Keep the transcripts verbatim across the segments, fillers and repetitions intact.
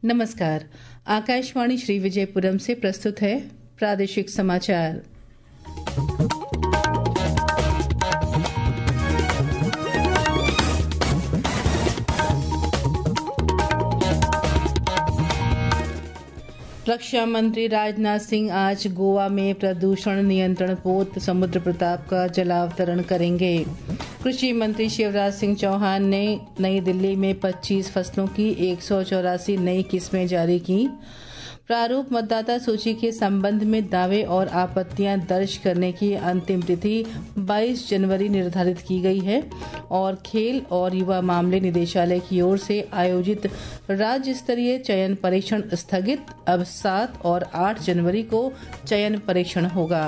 नमस्कार। आकाशवाणी श्री विजयपुरम से प्रस्तुत है प्रादेशिक समाचार। रक्षा मंत्री राजनाथ सिंह आज गोवा में प्रदूषण नियंत्रण पोत समुद्र प्रताप का जलावतरण करेंगे। कृषि मंत्री शिवराज सिंह चौहान ने नई दिल्ली में पच्चीस फसलों की एक सौ चौरासी नई किस्में जारी की। प्रारूप मतदाता सूची के संबंध में दावे और आपत्तियां दर्ज करने की अंतिम तिथि बाईस जनवरी निर्धारित की गई है और खेल और युवा मामले निदेशालय की ओर से आयोजित राज्य स्तरीय चयन परीक्षण स्थगित। अब सात और आठ जनवरी को चयन परीक्षण होगा।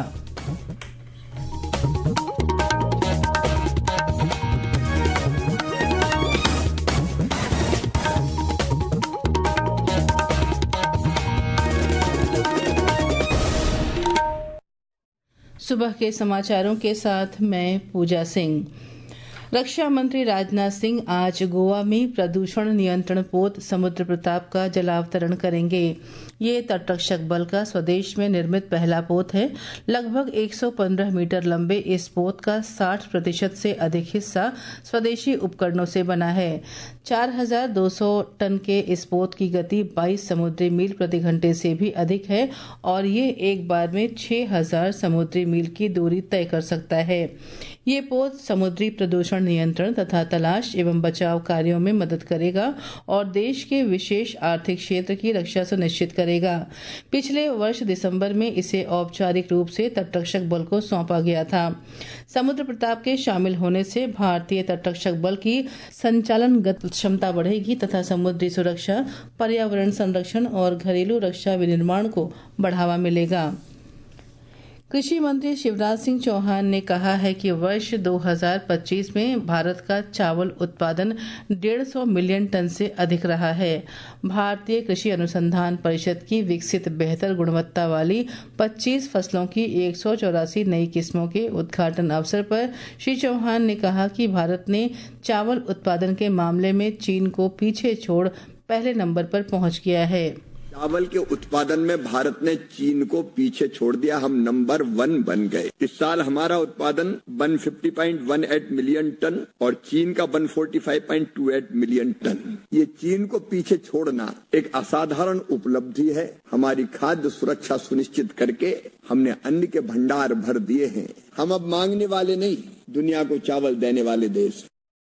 सुबह के समाचारों के साथ मैं पूजा सिंह। रक्षा मंत्री राजनाथ सिंह आज गोवा में प्रदूषण नियंत्रण पोत समुद्र प्रताप का जलावतरण करेंगे। ये तटरक्षक बल का स्वदेश में निर्मित पहला पोत है। लगभग एक सौ पंद्रह मीटर लंबे इस पोत का साठ प्रतिशत से अधिक हिस्सा स्वदेशी उपकरणों से बना है। चार हज़ार दो सौ टन के इस पोत की गति बाईस समुद्री मील प्रति घंटे से भी अधिक है और ये एक बार में छह हज़ार समुद्री मील की दूरी तय कर सकता है। ये पोत समुद्री प्रदूषण नियंत्रण तथा तलाश एवं बचाव कार्यों में मदद करेगा और देश के विशेष आर्थिक क्षेत्र की रक्षा सुनिश्चित करेगा। पिछले वर्ष दिसंबर में इसे औपचारिक रूप से तटरक्षक बल को सौंपा गया था। समुद्र प्रताप के शामिल होने से भारतीय तटरक्षक बल की संचालनगत क्षमता बढ़ेगी तथा समुद्री सुरक्षा, पर्यावरण संरक्षण और घरेलू रक्षा विनिर्माण को बढ़ावा मिलेगा। कृषि मंत्री शिवराज सिंह चौहान ने कहा है कि वर्ष दो हज़ार पच्चीस में भारत का चावल उत्पादन डेढ़ सौ मिलियन टन से अधिक रहा है। भारतीय कृषि अनुसंधान परिषद की विकसित बेहतर गुणवत्ता वाली पच्चीस फसलों की एक सौ चौरासी नई किस्मों के उद्घाटन अवसर पर श्री चौहान ने कहा कि भारत ने चावल उत्पादन के मामले में चीन को पीछे छोड़ पहले नंबर पर पहुंच गया है। चावल के उत्पादन में भारत ने चीन को पीछे छोड़ दिया, हम नंबर वन बन गए। इस साल हमारा उत्पादन एक सौ पचास पॉइंट एक आठ मिलियन टन और चीन का एक सौ पैंतालीस पॉइंट दो आठ मिलियन टन। ये चीन को पीछे छोड़ना एक असाधारण उपलब्धि है। हमारी खाद्य सुरक्षा सुनिश्चित करके हमने अन्न के भंडार भर दिए हैं। हम अब मांगने वाले नहीं, दुनिया को चावल देने वाले देश।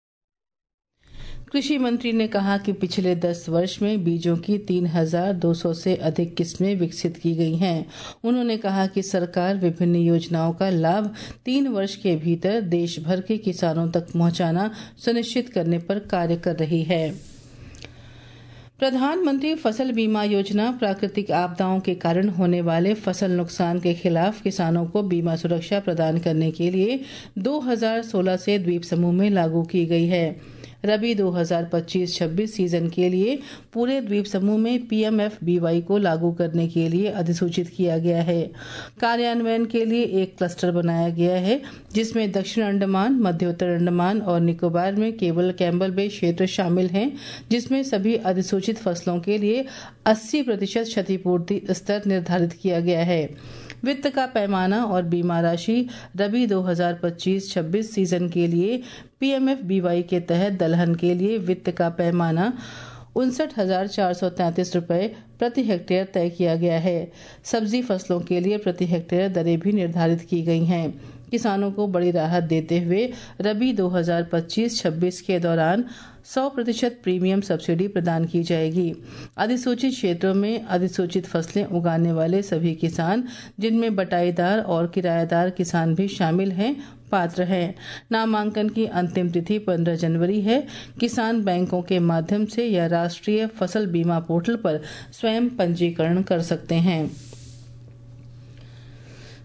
कृषि मंत्री ने कहा कि पिछले दस वर्ष में बीजों की तीन हज़ार दो सौ से अधिक किस्में विकसित की गई हैं। उन्होंने कहा कि सरकार विभिन्न योजनाओं का लाभ तीन वर्ष के भीतर देश भर के किसानों तक पहुंचाना सुनिश्चित करने पर कार्य कर रही है। प्रधानमंत्री फसल बीमा योजना प्राकृतिक आपदाओं के कारण होने वाले फसल नुकसान के खिलाफ किसानों को बीमा सुरक्षा प्रदान करने के लिए दो हज़ार सोलह से द्वीप समूह में लागू की गई है। रबी दो हज़ार पच्चीस छब्बीस सीजन के लिए पूरे द्वीप समूह में पीएमएफबीवाई को लागू करने के लिए अधिसूचित किया गया है। कार्यान्वयन के लिए एक क्लस्टर बनाया गया है जिसमें दक्षिण अंडमान, मध्योत्तर अंडमान और निकोबार में केवल कैम्बल बे क्षेत्र शामिल हैं, जिसमें सभी अधिसूचित फसलों के लिए अस्सी प्रतिशत क्षतिपूर्ति स्तर निर्धारित किया गया है। वित्त का पैमाना और बीमा राशि रबी दो हज़ार पच्चीस छब्बीस सीजन के लिए पीएमएफबीवाई के तहत दलहन के लिए वित्त का पैमाना उनसठ हजार चार सौ तैंतीस रूपए प्रति हेक्टेयर तय किया गया है। सब्जी फसलों के लिए प्रति हेक्टेयर दरें भी निर्धारित की गई हैं। किसानों को बड़ी राहत देते हुए रबी दो हज़ार पच्चीस छब्बीस के दौरान सौ प्रतिशत प्रीमियम सब्सिडी प्रदान की जाएगी। अधिसूचित क्षेत्रों में अधिसूचित फसलें उगाने वाले सभी किसान, जिनमें बटाईदार और किराएदार किसान भी शामिल हैं, पात्र हैं। नामांकन की अंतिम तिथि पंद्रह जनवरी है। किसान बैंकों के माध्यम से या राष्ट्रीय फसल बीमा पोर्टल पर स्वयं पंजीकरण कर सकते हैं।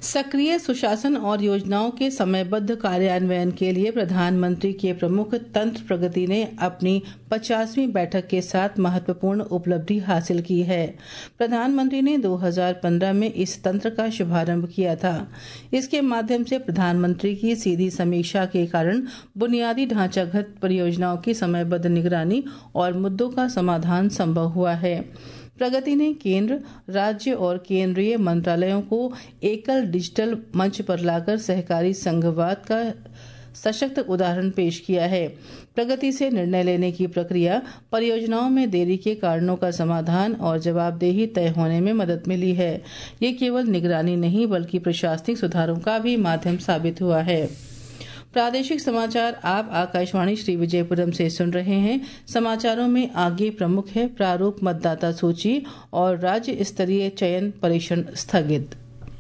सक्रिय सुशासन और योजनाओं के समयबद्ध कार्यान्वयन के लिए प्रधानमंत्री के प्रमुख तंत्र प्रगति ने अपनी पचासवीं बैठक के साथ महत्वपूर्ण उपलब्धि हासिल की है। प्रधानमंत्री ने दो हज़ार पंद्रह में इस तंत्र का शुभारंभ किया था। इसके माध्यम से प्रधानमंत्री की सीधी समीक्षा के कारण बुनियादी ढांचागत परियोजनाओं की समयबद्ध निगरानी और मुद्दों का समाधान संभव हुआ है। प्रगति ने केंद्र, राज्य और केंद्रीय मंत्रालयों को एकल डिजिटल मंच पर लाकर सहकारी संघवाद का सशक्त उदाहरण पेश किया है। प्रगति से निर्णय लेने की प्रक्रिया, परियोजनाओं में देरी के कारणों का समाधान और जवाबदेही तय होने में मदद मिली है। ये केवल निगरानी नहीं बल्कि प्रशासनिक सुधारों का भी माध्यम साबित हुआ है। प्रादेशिक समाचार आप आकाशवाणी श्री विजयपुरम से सुन रहे हैं। समाचारों में आगे प्रमुख है प्रारूप मतदाता सूची और राज्य स्तरीय चयन परीक्षण स्थगित।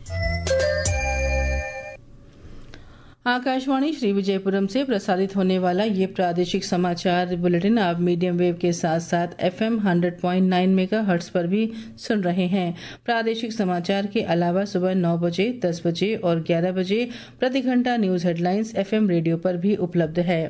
आकाशवाणी श्री विजयपुरम से प्रसारित होने वाला ये प्रादेशिक समाचार बुलेटिन आप मीडियम वेव के साथ साथ एफएम सौ पॉइंट नौ मेगाहर्ट्ज पर भी सुन रहे हैं। प्रादेशिक समाचार के अलावा सुबह नौ बजे, दस बजे और ग्यारह बजे प्रति घंटा न्यूज हेडलाइंस एफएम रेडियो पर भी उपलब्ध है।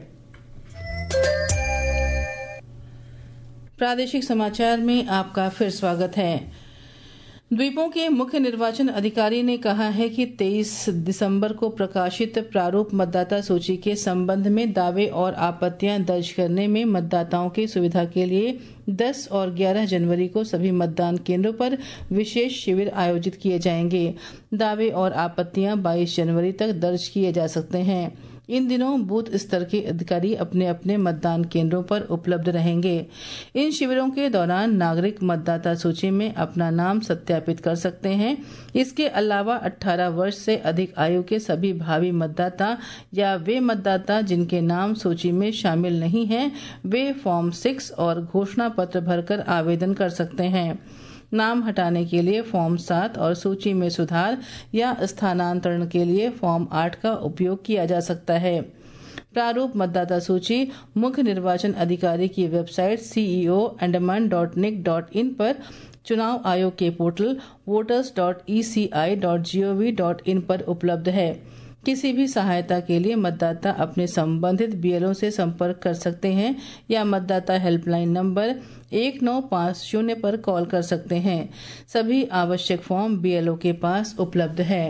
प्रादेशिक समाचार में आपका फिर स्वागत है। द्वीपों के मुख्य निर्वाचन अधिकारी ने कहा है कि तेईस दिसंबर को प्रकाशित प्रारूप मतदाता सूची के संबंध में दावे और आपत्तियां दर्ज करने में मतदाताओं की सुविधा के लिए दस और ग्यारह जनवरी को सभी मतदान केंद्रों पर विशेष शिविर आयोजित किए जाएंगे। दावे और आपत्तियां बाईस जनवरी तक दर्ज किए जा सकते हैं। इन दिनों बूथ स्तर के अधिकारी अपने अपने मतदान केंद्रों पर उपलब्ध रहेंगे। इन शिविरों के दौरान नागरिक मतदाता सूची में अपना नाम सत्यापित कर सकते हैं। इसके अलावा अठारह वर्ष से अधिक आयु के सभी भावी मतदाता या वे मतदाता जिनके नाम सूची में शामिल नहीं हैं, वे फॉर्म सिक्स और घोषणा पत्र भरकर आवेदन कर सकते हैं। नाम हटाने के लिए फॉर्म सात और सूची में सुधार या स्थानांतरण के लिए फॉर्म आठ का उपयोग किया जा सकता है। प्रारूप मतदाता सूची मुख्य निर्वाचन अधिकारी की website CEO Andaman dot nic dot in पर, चुनाव आयोग के portal voters dot E C I dot G O V dot in पर उपलब्ध है। किसी भी सहायता के लिए मतदाता अपने संबंधित बीएलओ से संपर्क कर सकते हैं या मतदाता हेल्पलाइन नंबर एक नौ पाँच शून्य पर कॉल कर सकते हैं। सभी आवश्यक फॉर्म बीएलओ के पास उपलब्ध है।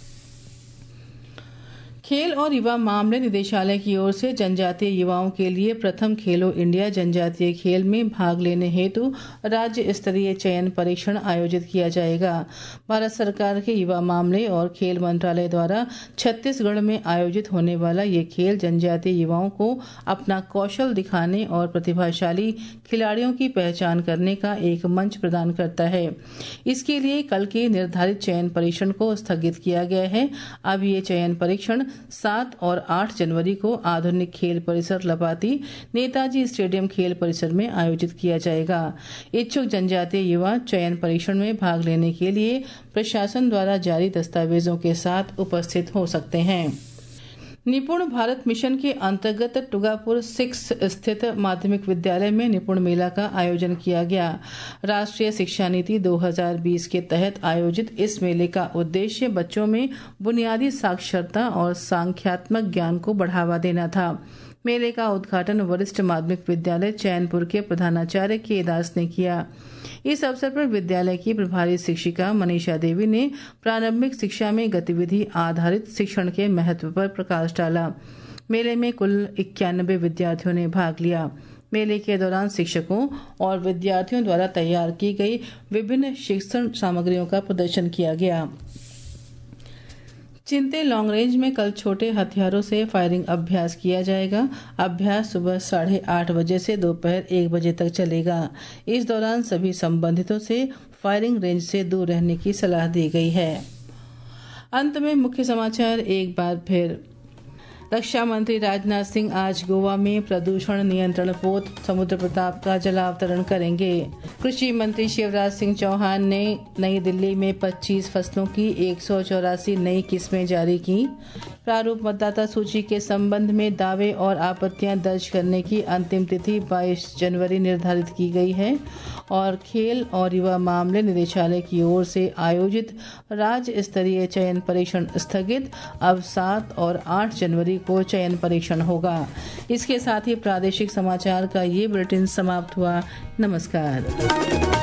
खेल और युवा मामले निदेशालय की ओर से जनजातीय युवाओं के लिए प्रथम खेलो इंडिया जनजातीय खेल में भाग लेने हेतु राज्य स्तरीय चयन परीक्षण आयोजित किया जाएगा। भारत सरकार के युवा मामले और खेल मंत्रालय द्वारा छत्तीसगढ़ में आयोजित होने वाला ये खेल जनजातीय युवाओं को अपना कौशल दिखाने और प्रतिभाशाली खिलाड़ियों की पहचान करने का एक मंच प्रदान करता है। इसके लिए कल के निर्धारित चयन परीक्षण को स्थगित किया गया है। अब ये चयन परीक्षण सात और आठ जनवरी को आधुनिक खेल परिसर लपाती नेताजी स्टेडियम खेल परिसर में आयोजित किया जाएगा। इच्छुक जनजातीय युवा चयन परीक्षण में भाग लेने के लिए प्रशासन द्वारा जारी दस्तावेजों के साथ उपस्थित हो सकते हैं। निपुण भारत मिशन के अंतर्गत टुगापुर सिक्स स्थित माध्यमिक विद्यालय में निपुण मेला का आयोजन किया गया। राष्ट्रीय शिक्षा नीति दो हज़ार बीस के तहत आयोजित इस मेले का उद्देश्य बच्चों में बुनियादी साक्षरता और सांख्यात्मक ज्ञान को बढ़ावा देना था। मेले का उद्घाटन वरिष्ठ माध्यमिक विद्यालय चैनपुर के प्रधानाचार्य के दास ने किया। इस अवसर पर विद्यालय की प्रभारी शिक्षिका मनीषा देवी ने प्रारंभिक शिक्षा में गतिविधि आधारित शिक्षण के महत्व पर प्रकाश डाला। मेले में कुल इक्यानबे विद्यार्थियों ने भाग लिया। मेले के दौरान शिक्षकों और विद्यार्थियों द्वारा तैयार की गई विभिन्न शिक्षण सामग्रियों का प्रदर्शन किया गया। चिंते लॉन्ग रेंज में कल छोटे हथियारों से फायरिंग अभ्यास किया जाएगा। अभ्यास सुबह साढ़े आठ बजे से दोपहर एक बजे तक चलेगा। इस दौरान सभी संबंधितों से फायरिंग रेंज से दूर रहने की सलाह दी गई है। अंत में मुख्य समाचार एक बार फिर। रक्षा मंत्री राजनाथ सिंह आज गोवा में प्रदूषण नियंत्रण पोत समुद्र प्रताप का जलावतरण करेंगे। कृषि मंत्री शिवराज सिंह चौहान ने नई दिल्ली में पच्चीस फसलों की एक सौ चौरासी नई किस्में जारी की। प्रारूप मतदाता सूची के संबंध में दावे और आपत्तियां दर्ज करने की अंतिम तिथि बाईस जनवरी निर्धारित की गई है और खेल और युवा मामले निदेशालय की ओर से आयोजित राज्य स्तरीय चयन परीक्षण स्थगित। अब सात और आठ जनवरी को चयन परीक्षण होगा। इसके साथ ही प्रादेशिक समाचार का ये बुलेटिन समाप्त हुआ। नमस्कार।